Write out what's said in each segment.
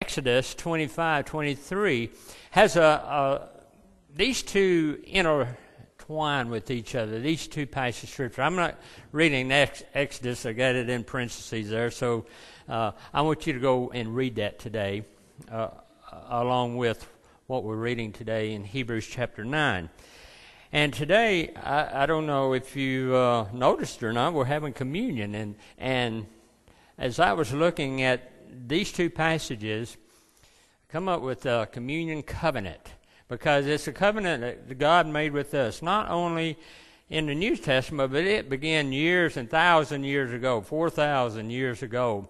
Exodus 25:23 has these two intertwine with each other, these two passages of Scripture. I'm not reading Exodus, I got it in parentheses there, so I want you to go and read that today, along with what we're reading today in Hebrews chapter 9. And today, I don't know if you noticed or not, we're having communion. And as I was looking at these two passages, I come up with a communion covenant, because it's a covenant that God made with us, not only in the New Testament, but it began years and 1,000 years ago, 4,000 years ago,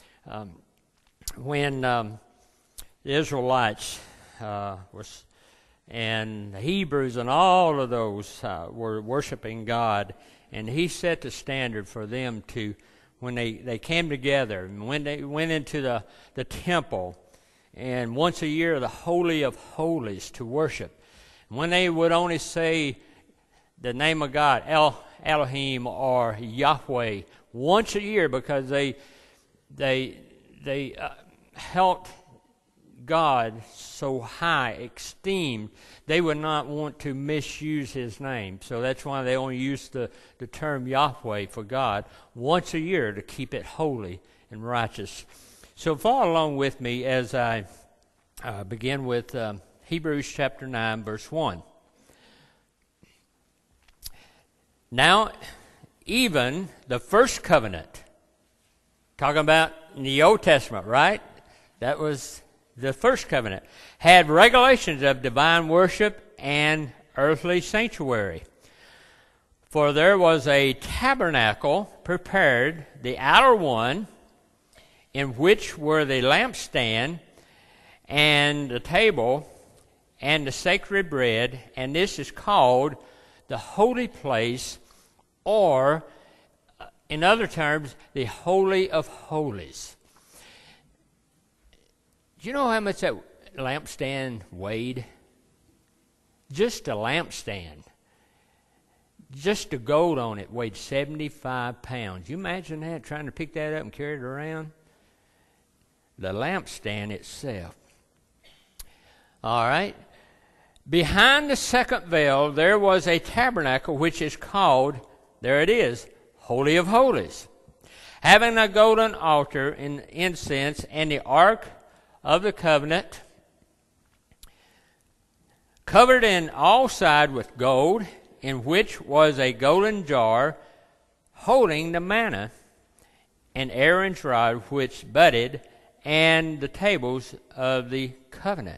when the Israelites and the Hebrews and all of those were worshiping God, and He set the standard for them to, when they came together, and when they went into the temple, and once a year the Holy of Holies to worship. And when they would only say the name of God, Elohim or Yahweh, once a year, because they held God so high, esteemed, they would not want to misuse His name. So that's why they only used the term Yahweh for God once a year to keep it holy and righteous. So follow along with me as I begin with Hebrews chapter 9, verse 1. Now, even the first covenant, talking about in the Old Testament, right? That was the first covenant, had regulations of divine worship and earthly sanctuary. For there was a tabernacle prepared, the outer one, in which were the lampstand and the table and the sacred bread, and this is called the holy place, or in other terms, the Holy of Holies. Do you know how much that lampstand weighed? Just a lampstand. Just the gold on it weighed 75 pounds. You imagine that, trying to pick that up and carry it around? The lampstand itself. All right. Behind the second veil, there was a tabernacle which is called, there it is, Holy of Holies, having a golden altar and incense and the ark of the covenant, covered in all sides with gold, in which was a golden jar holding the manna, and Aaron's rod which budded, and the tables of the covenant.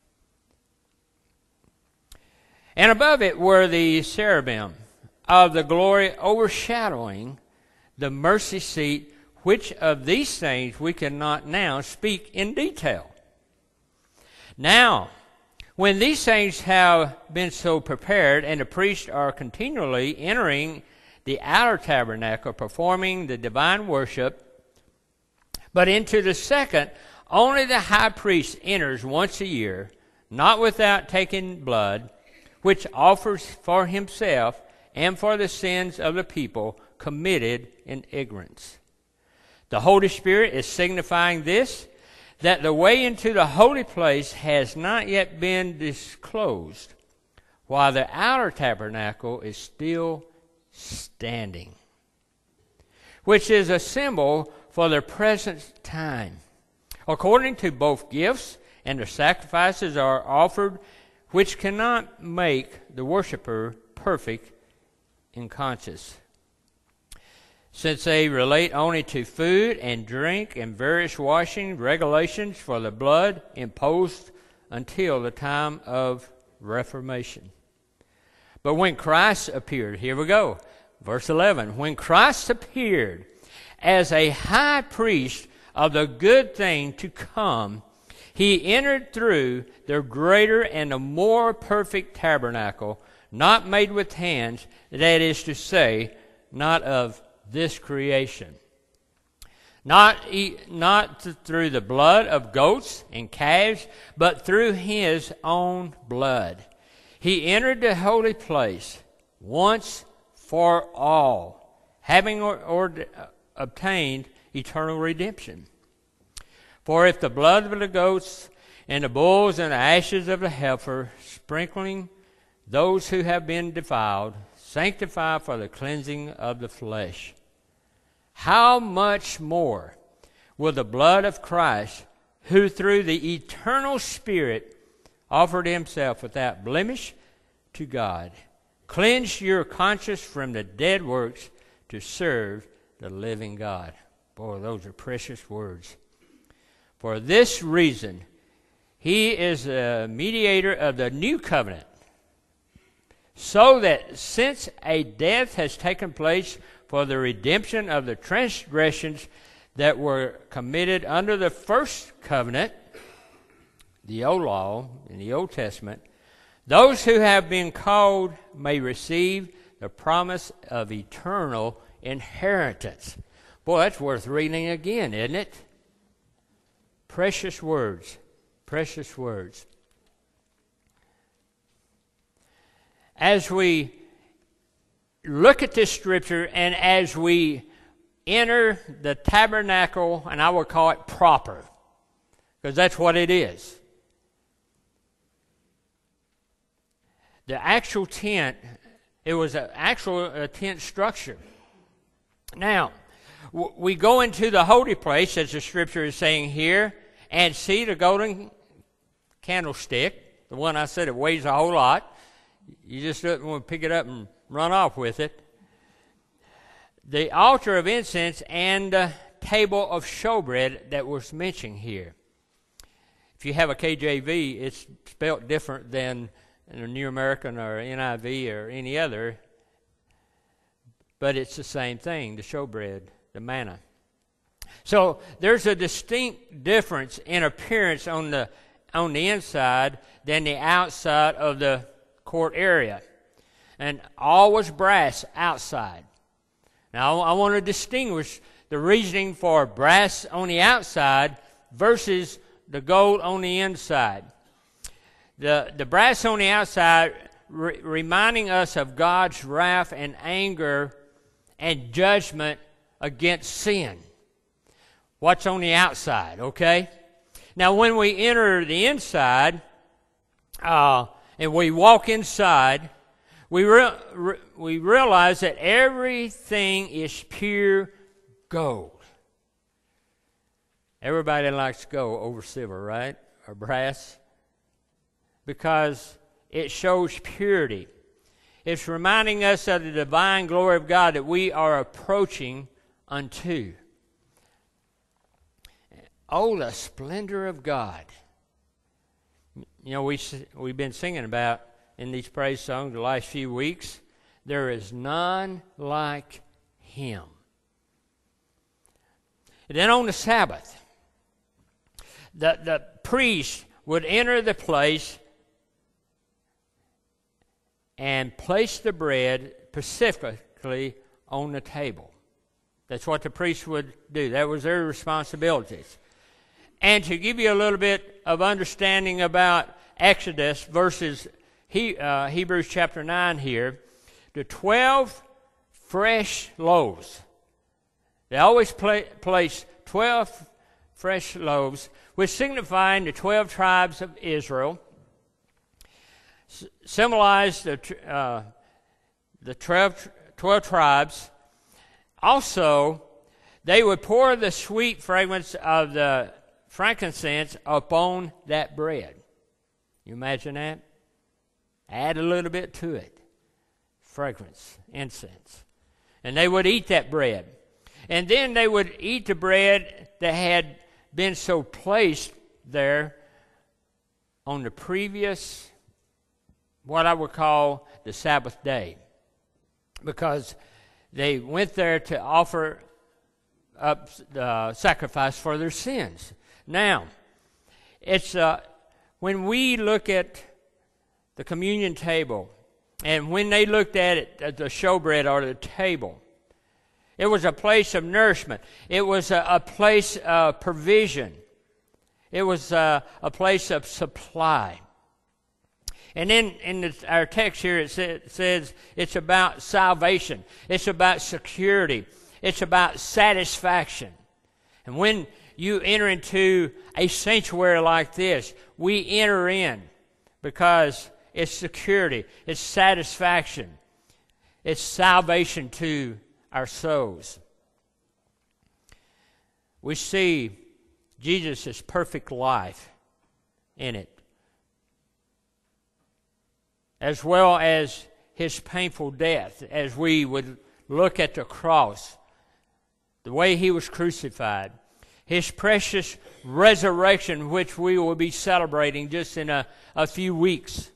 And above it were the cherubim of the glory overshadowing the mercy seat, which of these things we cannot now speak in detail. Now, when these things have been so prepared, and the priests are continually entering the outer tabernacle, performing the divine worship, but into the second, only the high priest enters once a year, not without taking blood, which offers for himself and for the sins of the people committed in ignorance. The Holy Spirit is signifying this, that the way into the holy place has not yet been disclosed, while the outer tabernacle is still standing, which is a symbol for the present time. According to both gifts and the sacrifices are offered, which cannot make the worshiper perfect in conscience, since they relate only to food and drink and various washing regulations for the blood imposed until the time of Reformation. But when Christ appeared, here we go, verse 11, when Christ appeared as a high priest of the good thing to come, He entered through the greater and the more perfect tabernacle, not made with hands, that is to say, not of this creation. Not through the blood of goats and calves, but through His own blood. He entered the holy place once for all, having obtained eternal redemption. For if the blood of the goats and the bulls and the ashes of the heifer, sprinkling those who have been defiled, sanctify for the cleansing of the flesh, how much more will the blood of Christ, who through the eternal Spirit offered himself without blemish to God, cleanse your conscience from the dead works to serve the living God. Boy, those are precious words. For this reason, he is a mediator of the new covenant, so that since a death has taken place for the redemption of the transgressions that were committed under the first covenant, the old law in the Old Testament, those who have been called may receive the promise of eternal inheritance. Boy, that's worth reading again, isn't it? Precious words. Precious words. As we look at this scripture and as we enter the tabernacle, and I will call it proper, because that's what it is. The actual tent, it was an actual tent structure. Now, we go into the holy place, as the scripture is saying here, and see the golden candlestick, the one I said it weighs a whole lot. You just don't want to pick it up and run off with it. The altar of incense and the table of showbread that was mentioned here. If you have a KJV, it's spelled different than in a New American or NIV or any other, but it's the same thing, the showbread, the manna. So there's a distinct difference in appearance on the inside than the outside of the court area. And all was brass outside. Now I want to distinguish the reasoning for brass on the outside versus the gold on the inside. The brass on the outside reminding us of God's wrath and anger and judgment against sin. What's on the outside, okay? Now when we enter the inside and we walk inside, we realize that everything is pure gold. Everybody likes gold over silver, right? Or brass. Because it shows purity. It's reminding us of the divine glory of God that we are approaching unto. Oh, the splendor of God. You know, we've been singing about in these praise songs the last few weeks, there is none like him. And then on the Sabbath, the priest would enter the place and place the bread specifically on the table. That's what the priest would do. That was their responsibilities. And to give you a little bit of understanding about Exodus versus Hebrews chapter 9 here, the 12 fresh loaves. They always place 12 fresh loaves, which signifying the 12 tribes of Israel, symbolize the 12 tribes. Also, they would pour the sweet fragrance of the frankincense upon that bread. You imagine that? Add a little bit to it. Fragrance, incense. And they would eat that bread. And then they would eat the bread that had been so placed there on the previous, what I would call the Sabbath day. Because they went there to offer up the sacrifice for their sins. Now, it's when we look at the communion table, and when they looked at it, at the showbread or the table, it was a place of nourishment. It was a place of provision. It was a place of supply. And then in our text here, it says it's about salvation. It's about security. It's about satisfaction. And when you enter into a sanctuary like this, we enter in because it's security, it's satisfaction, it's salvation to our souls. We see Jesus' perfect life in it, as well as his painful death, as we would look at the cross, the way he was crucified, his precious resurrection, which we will be celebrating just in a few weeks,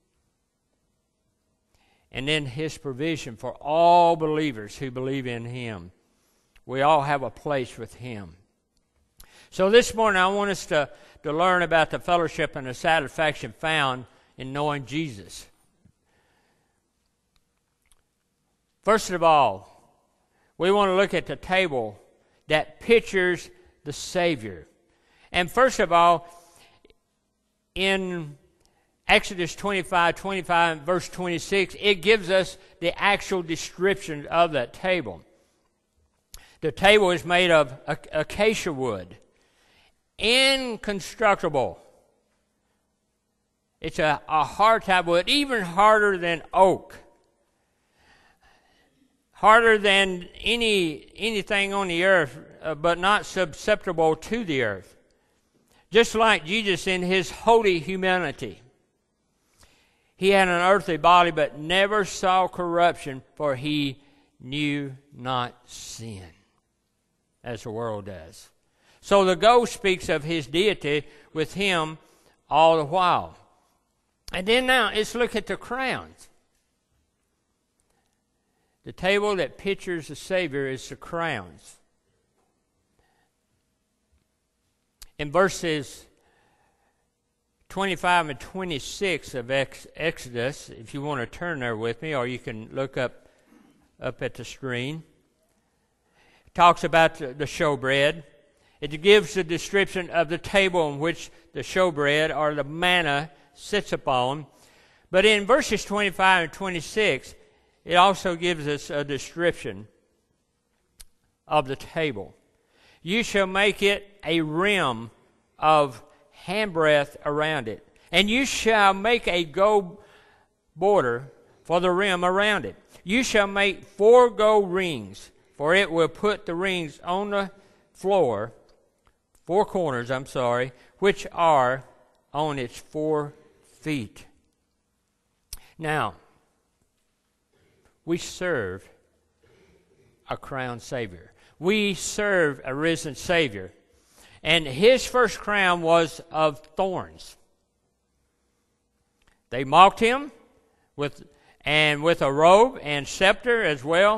and then his provision for all believers who believe in him. We all have a place with him. So this morning I want us to learn about the fellowship and the satisfaction found in knowing Jesus. First of all, we want to look at the table that pictures the Savior. And first of all, in Exodus 25, verse 26, it gives us the actual description of that table. The table is made of acacia wood, inconstructible. It's a hard type of wood, even harder than oak. Harder than anything on the earth, but not susceptible to the earth. Just like Jesus in his holy humanity. He had an earthly body, but never saw corruption, for he knew not sin, as the world does. So the goat speaks of his deity with him all the while. And then now, let's look at the crowns. The table that pictures the Savior is the crowns. In verses 25 and 26 of Exodus, if you want to turn there with me, or you can look up at the screen, it talks about the showbread. It gives the description of the table on which the showbread or the manna sits upon. But in verses 25 and 26, it also gives us a description of the table. You shall make it a rim of handbreadth around it, and you shall make a gold border for the rim around it. You shall make 4 gold rings, for it will put the rings on the floor, 4 corners, which are on its 4 feet. Now, we serve a crowned Savior. We serve a risen Savior. And his first crown was of thorns. They mocked him with a robe and scepter as well,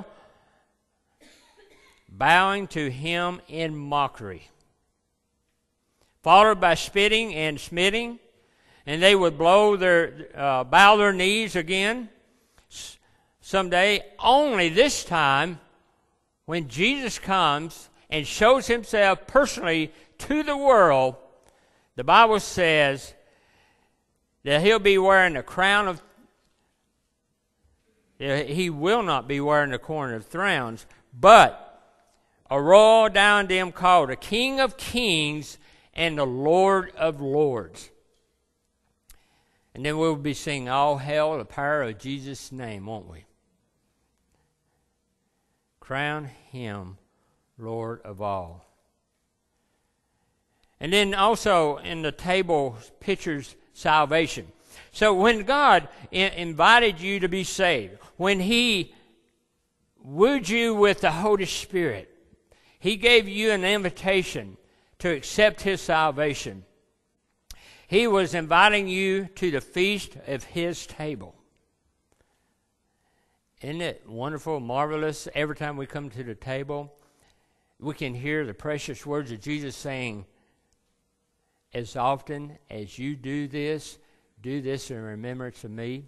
bowing to him in mockery. Followed by spitting and smiting, and they would bow their knees again someday. Only this time, when Jesus comes and shows himself personally to the world, the Bible says that he'll be wearing a crown of, he will not be wearing the crown of thorns, but a royal diadem called the King of Kings and the Lord of Lords. And then we'll be singing, all hail the power of Jesus' name, won't we? Crown him Lord of all. And then also in the table pictures salvation. So when God invited you to be saved, when he wooed you with the Holy Spirit, he gave you an invitation to accept his salvation. He was inviting you to the feast of his table. Isn't it wonderful, marvelous? Every time we come to the table, we can hear the precious words of Jesus saying, as often as you do this in remembrance of me.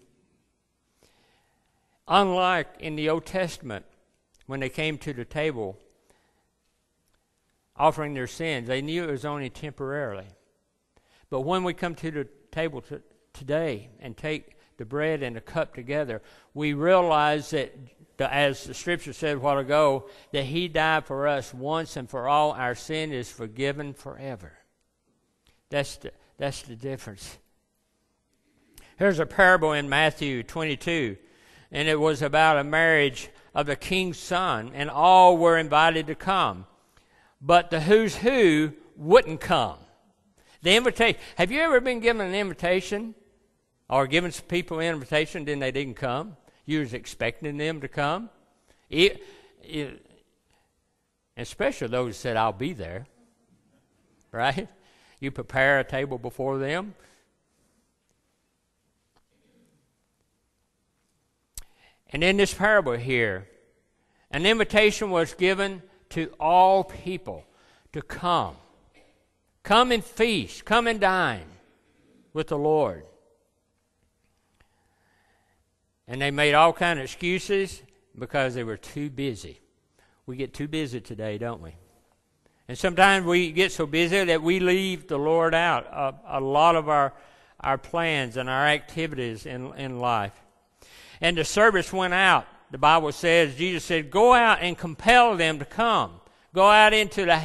Unlike in the Old Testament, when they came to the table offering their sins, they knew it was only temporarily. But when we come to the table today and take the bread and the cup together, we realize that, as the Scripture said a while ago, that He died for us once and for all. Our sin is forgiven forever. That's the difference. Here's a parable in Matthew 22, and it was about a marriage of the king's son, and all were invited to come. But the who's who wouldn't come. The invitation. Have you ever been given an invitation or given some people an invitation, then they didn't come? You was expecting them to come? Especially those that said, I'll be there. Right? You prepare a table before them. And in this parable here, an invitation was given to all people to come. Come and feast. Come and dine with the Lord. And they made all kinds of excuses because they were too busy. We get too busy today, don't we? And sometimes we get so busy that we leave the Lord out of a lot of our plans and our activities in life. And the service went out. The Bible says, Jesus said, go out and compel them to come. Go out into the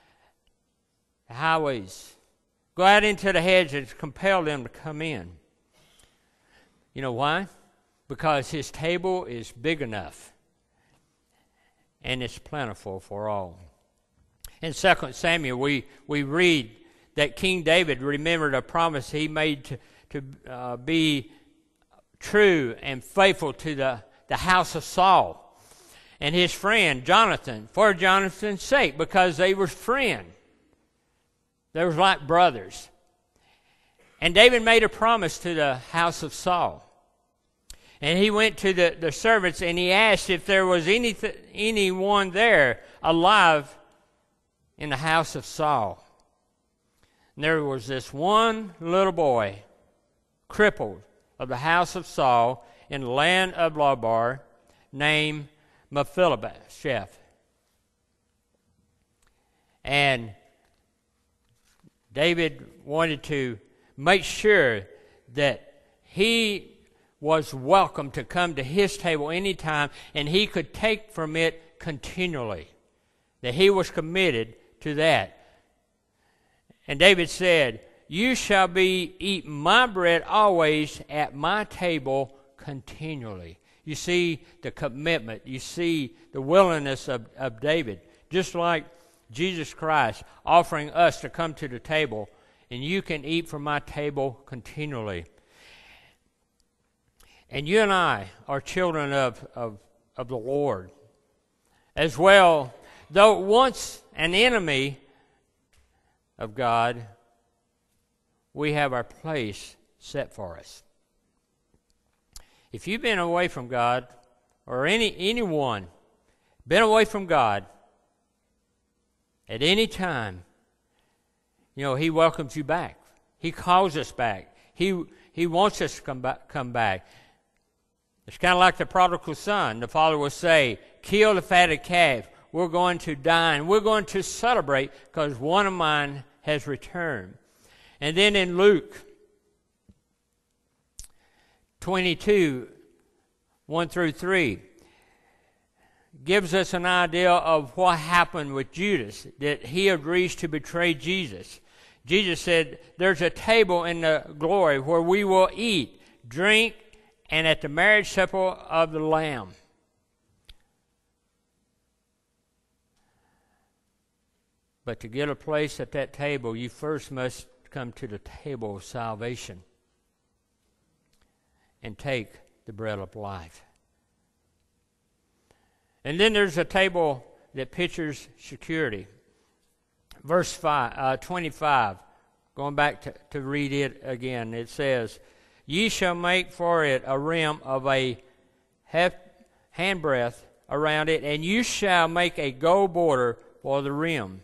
highways. Go out into the hedges, compel them to come in. You know why? Because His table is big enough. And it's plentiful for all. In 2 Samuel, we read that King David remembered a promise he made to be true and faithful to the house of Saul and his friend Jonathan, for Jonathan's sake, because they were friends. They were like brothers. And David made a promise to the house of Saul. And he went to the servants and he asked if there was anyone there alive in the house of Saul. And there was this one little boy, crippled, of the house of Saul in the land of Lodebar, named Mephibosheth. And David wanted to make sure that he was welcome to come to his table anytime, and he could take from it continually. That he was committed to that. And David said, you shall eat my bread always at my table continually. You see the commitment. You see the willingness of David. Just like Jesus Christ offering us to come to the table, and you can eat from my table continually. And you and I are children of the Lord. As well, though once an enemy of God, we have our place set for us. If you've been away from God, or anyone been away from God at any time, He welcomes you back. He calls us back. He wants us to come back. It's kind of like the prodigal son. The father will say, kill the fatted calf. We're going to dine. We're going to celebrate because one of mine has returned. And then in Luke 22, 1 through 3, gives us an idea of what happened with Judas, that he agrees to betray Jesus. Jesus said, there's a table in the glory where we will eat, drink, and at the marriage supper of the Lamb. But to get a place at that table, you first must come to the table of salvation and take the bread of life. And then there's a table that pictures security. Verse 25, going back to read it again, it says, ye shall make for it a rim of a handbreadth around it, and you shall make a gold border for the rim.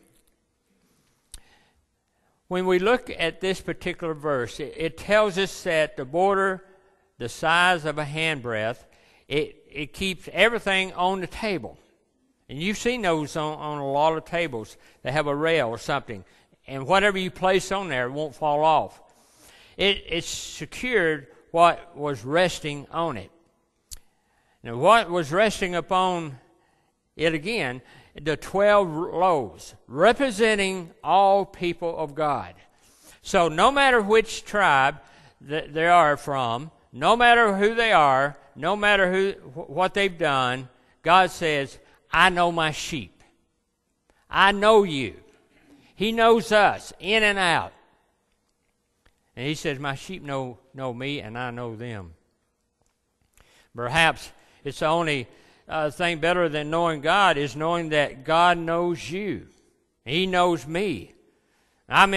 When we look at this particular verse, it tells us that the border, the size of a handbreadth, it keeps everything on the table. And you've seen those on a lot of tables. They have a rail or something. And whatever you place on there, it won't fall off. It's secured what was resting on it. Now, what was resting upon it again? The 12 loaves, representing all people of God. So no matter which tribe that they are from, no matter who they are, no matter what they've done, God says, I know my sheep. I know you. He knows us in and out. And he says, my sheep know me and I know them. Perhaps it's the only thing better than knowing God is knowing that God knows you. He knows me. I've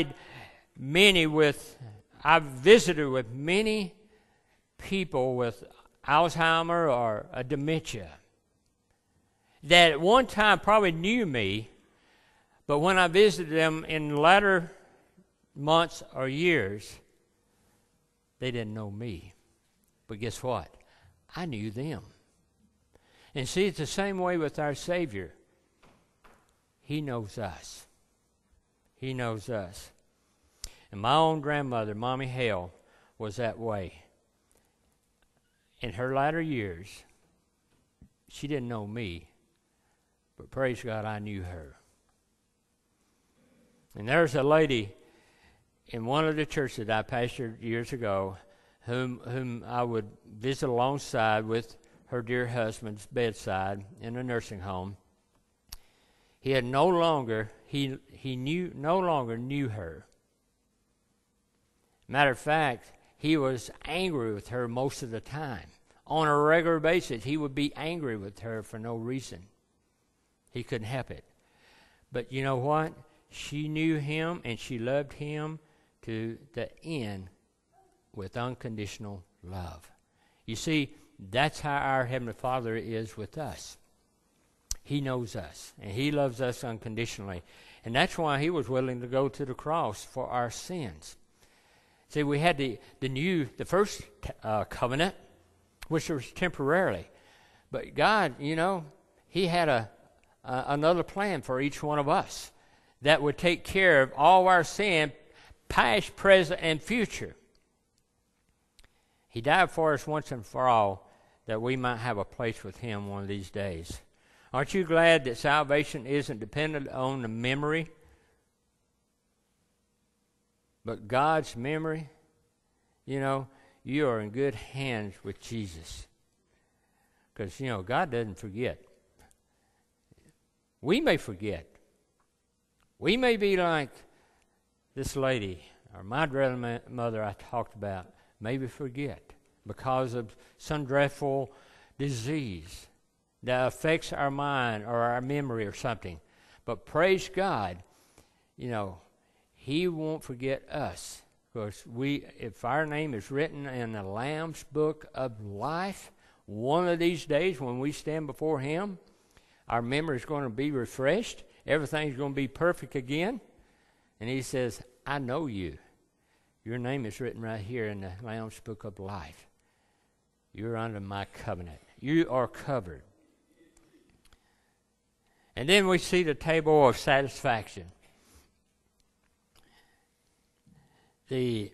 visited with many people with Alzheimer or a dementia that at one time probably knew me, but when I visited them in latter months or years, they didn't know me. But guess what? I knew them. And see, it's the same way with our Savior. He knows us. He knows us. And my own grandmother, Mommy Hale, was that way. In her latter years, she didn't know me, but praise God, I knew her. And there's a lady in one of the churches that I pastored years ago whom I would visit alongside with her dear husband's bedside in a nursing home. He no longer knew her. Matter of fact, he was angry with her most of the time. On a regular basis, he would be angry with her for no reason. He couldn't help it. But you know what? She knew him and she loved him to the end with unconditional love. You see, that's how our Heavenly Father is with us. He knows us, and He loves us unconditionally. And that's why He was willing to go to the cross for our sins. See, we had the first covenant, which was temporarily. But God, He had another plan for each one of us that would take care of all our sin, past, present, and future. He died for us once and for all that we might have a place with Him one of these days. Aren't you glad that salvation isn't dependent on the memory, but God's memory? You are in good hands with Jesus. Because, God doesn't forget. We may forget. We may be like this lady, or my grandmother I talked about, maybe forget because of some dreadful disease that affects our mind or our memory or something. But praise God, He won't forget us. Because if our name is written in the Lamb's Book of Life, one of these days when we stand before Him, our memory is going to be refreshed. Everything's going to be perfect again. And He says, I know you. Your name is written right here in the Lamb's Book of Life. You're under my covenant. You are covered. And then we see the table of satisfaction. In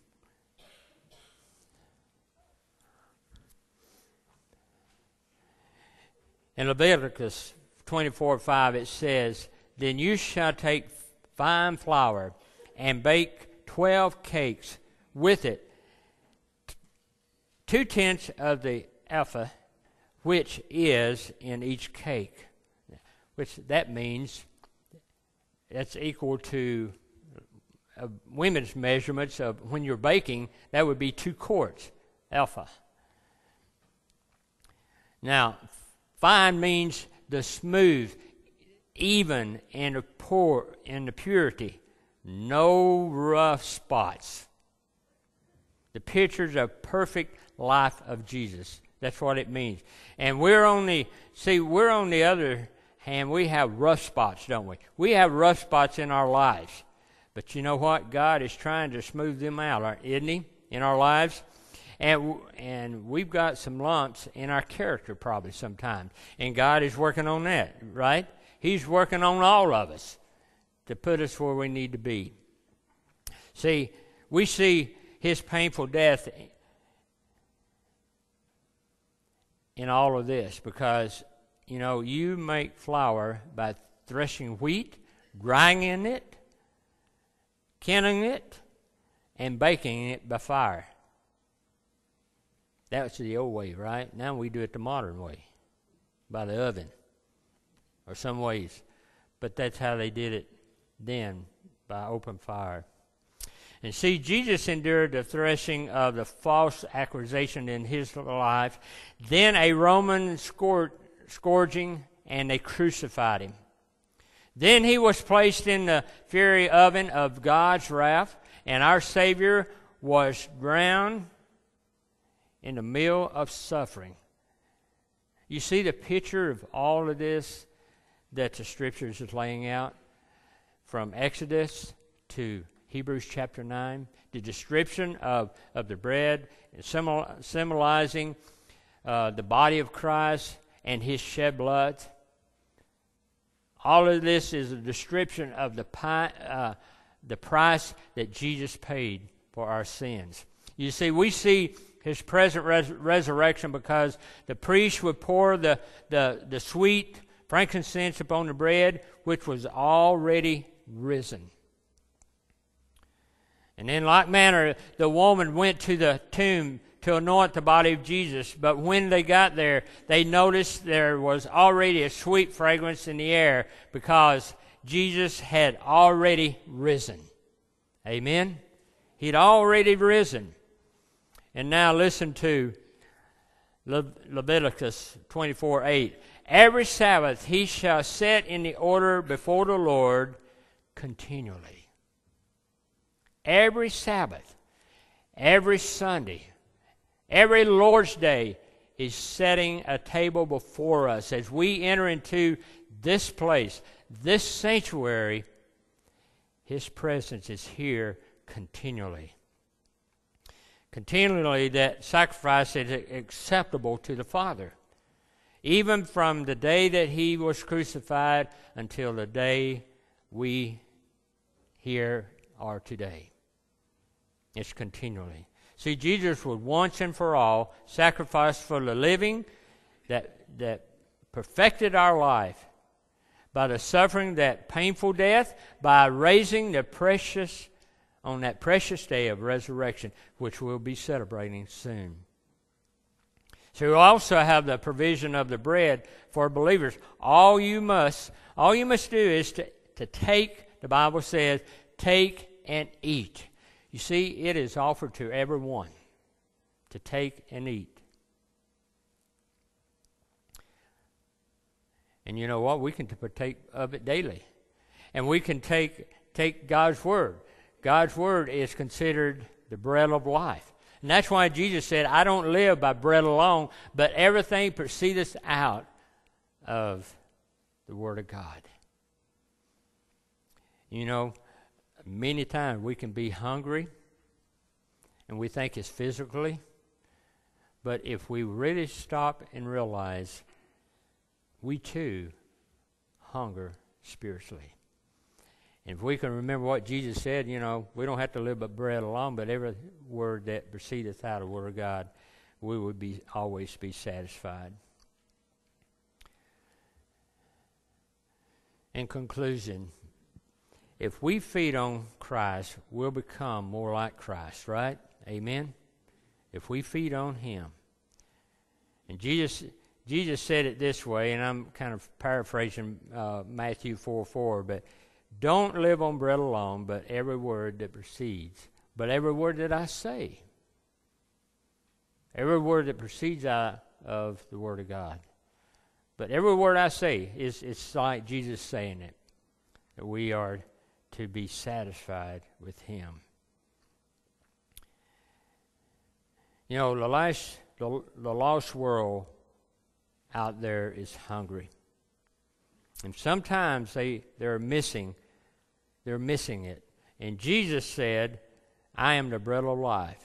Leviticus 24:5 it says, Then you shall take fine flour and bake 12 cakes with it, 2/10 of the ephah, which is in each cake. Which that means that's equal to women's measurements of when you're baking, that would be 2 quarts, ephah. Now, fine means the smooth, even, and the purity. No rough spots. The pictures of perfect life of Jesus. That's what it means. And we're on the other hand, we have rough spots, don't we? We have rough spots in our lives. But you know what? God is trying to smooth them out, isn't He, in our lives? And we've got some lumps in our character probably sometimes. And God is working on that, right? He's working on all of us to put us where we need to be. See, we see His painful death in all of this, because, you make flour by threshing wheat, grinding it, kenning it, and baking it by fire. That was the old way, right? Now we do it the modern way, by the oven, or some ways. But that's how they did it then, by open fire. And see, Jesus endured the threshing of the false accusation in his life, then a Roman scourging, and they crucified him. Then he was placed in the fiery oven of God's wrath, and our Savior was drowned in the meal of suffering. You see the picture of all of this that the Scriptures is laying out, from Exodus to Hebrews chapter 9, the description of the bread, symbolizing the body of Christ and his shed blood. All of this is a description of the price that Jesus paid for our sins. You see, we see his present resurrection because the priest would pour the sweet frankincense upon the bread, which was already risen. And in like manner, the woman went to the tomb to anoint the body of Jesus. But when they got there, they noticed there was already a sweet fragrance in the air because Jesus had already risen. Amen? He'd already risen. And now listen to Leviticus 24:8. Every Sabbath he shall set in the order before the Lord continually. Every Sabbath, every Sunday, every Lord's Day is setting a table before us. As we enter into this place, this sanctuary, his presence is here continually. Continually, that sacrifice is acceptable to the Father, even from the day that he was crucified until the day we here are today. It's continually. See, Jesus was once and for all sacrificed for the living that perfected our life by the suffering that painful death, by raising on that precious day of resurrection, which we'll be celebrating soon. So we also have the provision of the bread for believers. All you must do is to take, the Bible says, take and eat. You see, it is offered to everyone to take and eat. And you know what? We can partake of it daily. And we can take God's Word. God's Word is considered the bread of life. And that's why Jesus said, I don't live by bread alone, but everything proceedeth out of the Word of God. You know, many times we can be hungry and we think it's physically, but if we really stop and realize we too hunger spiritually. And if we can remember what Jesus said, we don't have to live by bread alone, but every word that proceedeth out of the Word of God, we would always be satisfied. In conclusion, if we feed on Christ, we'll become more like Christ, right? Amen? If we feed on him. And Jesus said it this way, and I'm kind of paraphrasing Matthew 4:4, but don't live on bread alone, but every word that proceeds. But every word that I say. Every word that proceeds out of the Word of God. But every word I say, it's like Jesus saying it. That we are to be satisfied with him. The lost world out there is hungry. And sometimes they're missing it. And Jesus said, I am the bread of life.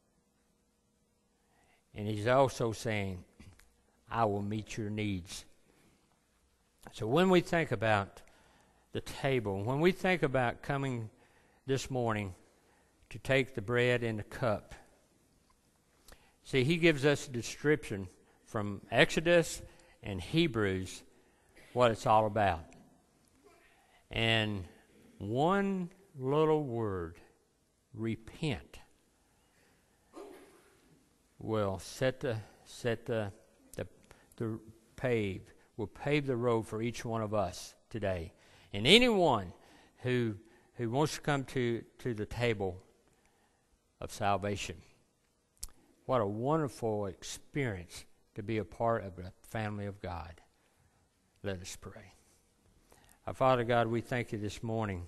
And he's also saying, I will meet your needs. So when we think about the table, when we think about coming this morning to take the bread and the cup, see, he gives us a description from Exodus and Hebrews what it's all about. And one little word, repent, will pave the road for each one of us today. And anyone who wants to come to the table of salvation. What a wonderful experience to be a part of the family of God. Let us pray. Our Father God, we thank you this morning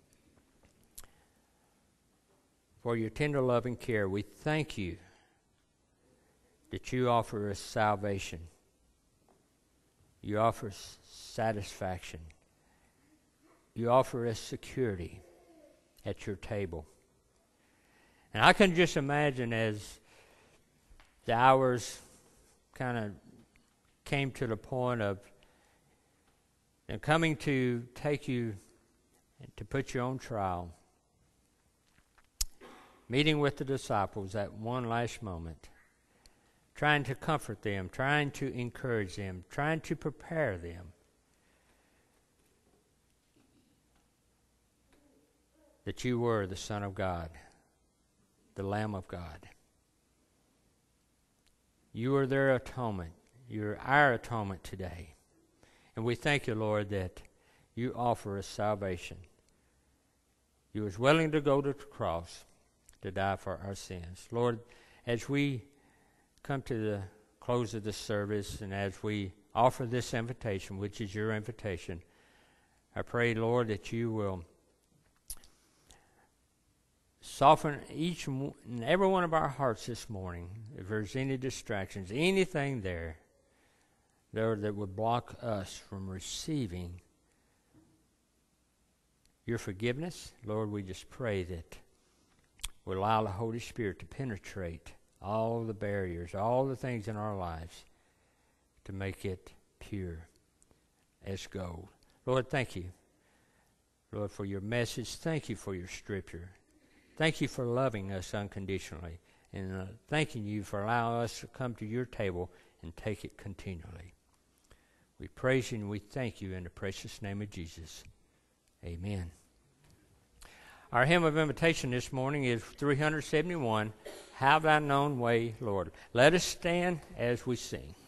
for your tender love and care. We thank you that you offer us salvation. You offer us satisfaction. You offer us security at your table. And I can just imagine as the hours kind of came to the point of coming to take you to put you on trial, meeting with the disciples at one last moment, trying to comfort them, trying to encourage them, trying to prepare them that you were the Son of God, the Lamb of God. You are their atonement. You're our atonement today. And we thank you, Lord, that you offer us salvation. You was willing to go to the cross to die for our sins. Lord, as we come to the close of this service and as we offer this invitation, which is your invitation, I pray, Lord, that you will soften each and every one of our hearts this morning. If there's any distractions, anything there, Lord, that would block us from receiving your forgiveness, Lord, we just pray that we'll allow the Holy Spirit to penetrate all the barriers, all the things in our lives to make it pure as gold. Lord, thank you, Lord, for your message. Thank you for your scripture. Thank you for loving us unconditionally. And thanking you for allowing us to come to your table and take it continually. We praise you and we thank you in the precious name of Jesus. Amen. Our hymn of invitation this morning is 371, Have Thine Own Way, Lord. Let us stand as we sing.